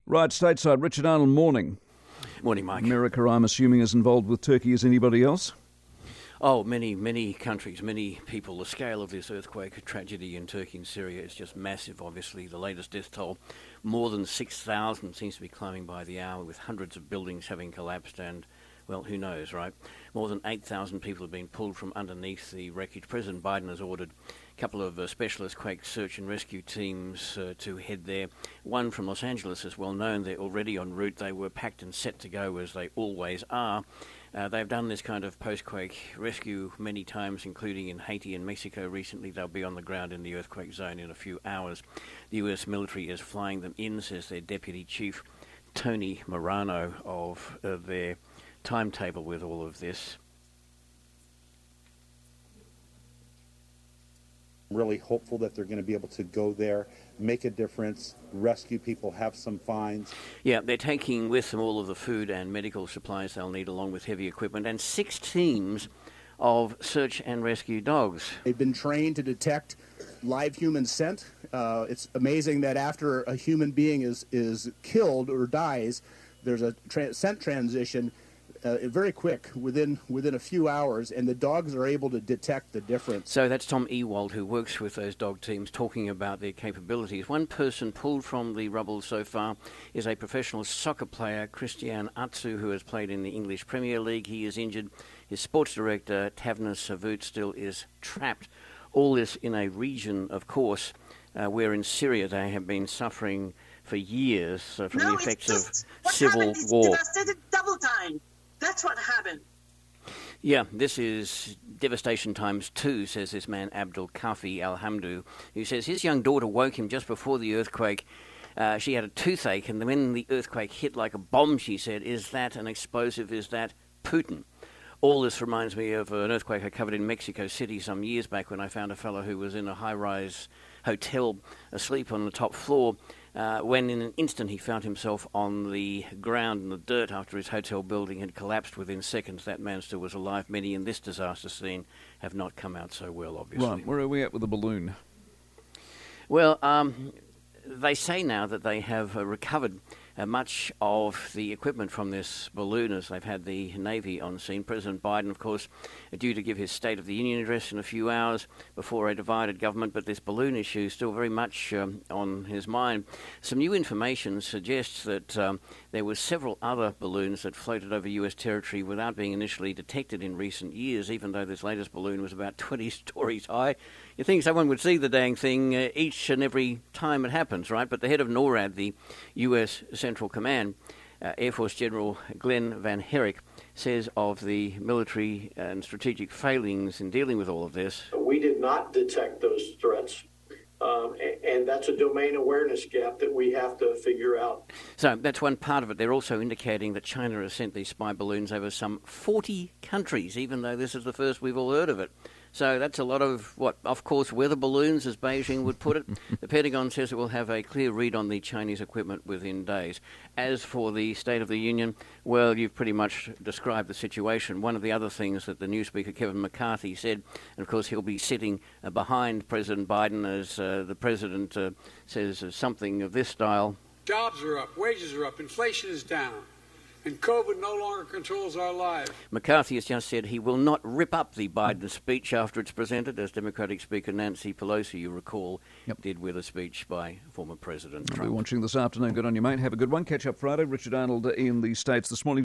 Right, stateside, Richard Arnold, morning. Morning, Mike. America, I'm assuming, is involved with Turkey as anybody else? Oh, many countries, many people. The scale of this earthquake tragedy in Turkey and Syria is just massive, obviously. The latest death toll, more than 6,000, seems to be climbing by the hour, with hundreds of buildings having collapsed and, well, who knows, right? More than 8,000 people have been pulled from underneath the wreckage. President Biden has ordered a couple of specialist quake search and rescue teams to head there. One from Los Angeles is well known. They're already en route. They were packed and set to go, as they always are. They've done this kind of post-quake rescue many times, including in Haiti and Mexico recently. They'll be on the ground in the earthquake zone in a few hours. The U.S. military is flying them in, says their Deputy Chief Tony Marano, of their timetable with all of this. I'm really hopeful that they're going to be able to go there, make a difference, rescue people, have some finds. Yeah, they're taking with them all of the food and medical supplies they'll need, along with heavy equipment, and 6 teams of search and rescue dogs. They've been trained to detect live human scent. It's amazing that after a human being is killed or dies, there's a scent transition very quick, within a few hours, and the dogs are able to detect the difference. So that's Tom Ewald, who works with those dog teams, talking about their capabilities. One person pulled from the rubble so far is a professional soccer player, Christian Atsu, who has played in the English Premier League. He is injured. His sports director, Tavner Savut, still is trapped. All this in a region, of course, where in Syria they have been suffering for years from the effects of civil war. Devastated double time. That's what happened. Yeah, this is devastation times 2, says this man Abdul Kafi Alhamdu, who says his young daughter woke him just before the earthquake. She had a toothache, and when the earthquake hit like a bomb, she said, "Is that an explosive? Is that Putin?" All this reminds me of an earthquake I covered in Mexico City some years back, when I found a fellow who was in a high-rise hotel asleep on the top floor, when in an instant he found himself on the ground in the dirt after his hotel building had collapsed within seconds. That man still was alive. Many in this disaster scene have not come out so well, obviously. Right, where are we at with the balloon? Well, they say now that they have recovered much of the equipment from this balloon, as they've had the Navy on scene. President Biden, of course, due to give his State of the Union address in a few hours before a divided government, but this balloon issue is still very much on his mind. Some new information suggests that there were several other balloons that floated over U.S. territory without being initially detected in recent years, even though this latest balloon was about 20 stories high. You think someone would see the dang thing each and every time it happens, right? But the head of NORAD, the U.S. Central Command, Air Force General Glenn Van Herrick, says of the military and strategic failings in dealing with all of this. We did not detect those threats, and that's a domain awareness gap that we have to figure out. So that's one part of it. They're also indicating that China has sent these spy balloons over some 40 countries, even though this is the first we've all heard of it. So that's a lot of, of course, weather balloons, as Beijing would put it. The Pentagon says it will have a clear read on the Chinese equipment within days. As for the State of the Union, well, you've pretty much described the situation. One of the other things that the new Speaker, Kevin McCarthy, said, and of course he'll be sitting behind President Biden as the President says something of this style. Jobs are up, wages are up, inflation is down, and COVID no longer controls our lives. McCarthy has just said he will not rip up the Biden speech after it's presented, as Democratic Speaker Nancy Pelosi, you recall, did with a speech by former President Trump. We'll be watching this afternoon. Good on you, mate. Have a good one. Catch up Friday. Richard Arnold in the States this morning.